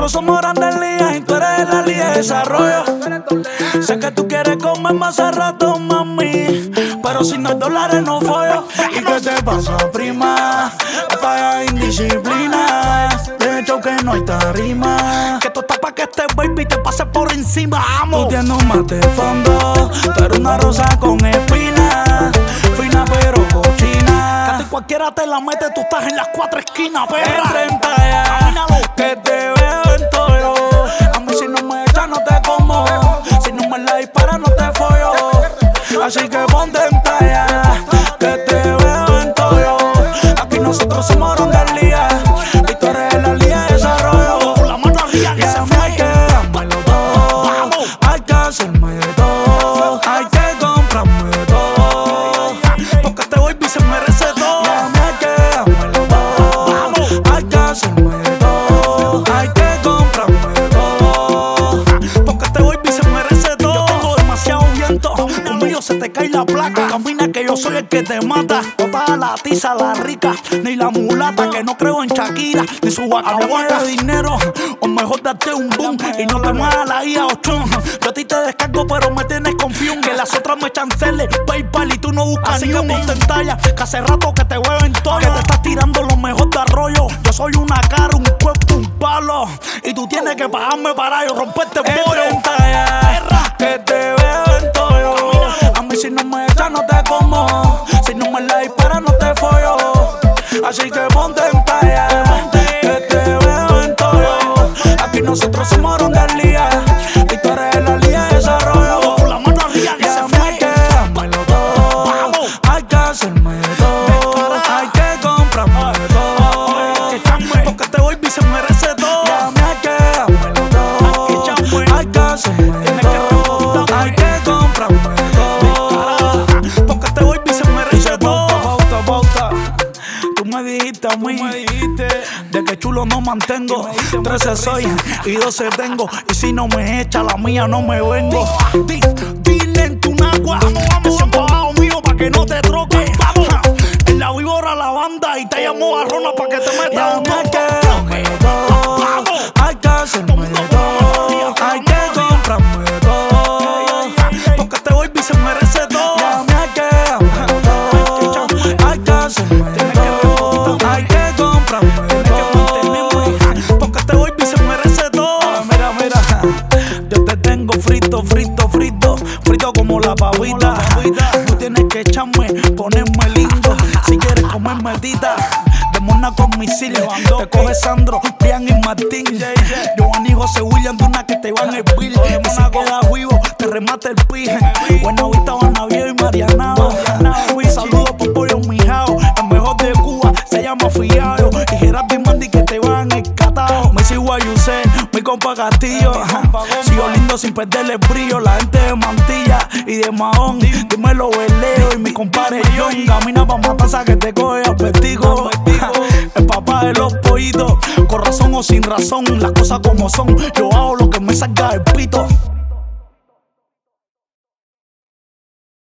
nosotros somos grandes ligas y tú eres la liga de desarrollo. Sé que tú quieres comer más a rato, mami, pero si no hay dólares no follo. ¿Y qué te pasa, prima? Paga indisciplina. De hecho que no hay tarima, que tú estás pa' que este baby te pase por encima. Amo. Tú tienes un mate de fondo, tú eres una rosa con espinas, fina pero cochina. Casi cualquiera te la mete, tú estás en las cuatro esquinas, perra. Entra ya, camínalo, que te veo en todo. A mí si no me echas no te como, si no me la disparas no te follo. Así que ponte en talla, que te veo en todo. Aquí nosotros somos grandes ligas y tú eres la liga de desarrollo. Con la mano arriba que se fue. Hay que dármelo todo, hay que hacerme de todo, hay que comprarme de todo, porque este baby se merece todo. Hay que dármelo todo, hay que hacerme de todo, hay que comprarme de todo, porque este baby se merece todo. Yo tengo demasiado viento, conmigo se te cae la placa. Camina que yo soy el que te mata. No está la tiza, la rica, ni la mulata, que no creo en Shakira, ni su guacabuena de dinero, o mejor darte un boom y no te muevas la IA 8. Yo a ti te descargo pero me tienes confión, que las otras me chancelen PayPal y tú no buscas. Así que ponte en talla, que hace rato que te veo en todo, que te estás tirando lo mejor de arroyo. Yo soy una cara, un cuerpo, un palo, y tú tienes que pagarme para yo romperte el pollo. En talla, que te veo en todo. A mí si no me echas no te como, si no me la disparas no te follo. Así que ponte en talla, que te veo en todo. Aquí nosotros somos grandes ligas y tú eres la liga de desarrollo. Con la mano arriba que se fue. Hay que dármelo todo, hay que hacerme de todo, hay que comprarme de todo, porque este baby se merece todo. Hay que dármelo todo, hay que hacerme de todo, hay que comprarme de todo, porque este baby se merece todo. Tú me dijiste a mí de que chulo no mantengo. 13 soy y 12 tengo, y si no me echa la mía no me vengo. Dile en tu nagua que se han pagado mío pa' que no te troque. En la víbora la banda y te llamo barrona pa' que te metas un toque. Hay que hacerme de todo, hay que comprarme de todo, porque este baby se merece todo. Hay que dármelo todo, hay que hacerme de todo, hay que comprarme de todo, porque este baby se merece todo. Mira, mira, yo te tengo frito, frito, frito, frito como la pavita. Tú tienes que echarme, ponerme lindo, si quieres comerme tita. De Mona con misil, te coge Sandro, Brian y Martín, Giovanni, José William, de una que te van a espil. Y si quedas vivo, te remate el pije. Buena Vista, Banaviejo y Marianao. Saludos por Pollo Mijao, el mejor de Cuba se llama Fiao. Y Gerardo y Mandy que te van escatado. Me sigo a Yusel, mi compa Castillo. Sigo lindo sin perderle el brillo. La gente de Mantilla y de Mahón, dímelo Beleo y mi compadre John. Camina pa' matanza que te coge a pestigo. El papá de los pollitos, con razón o sin razón, las cosas como son. Yo hago lo que me salga del pito.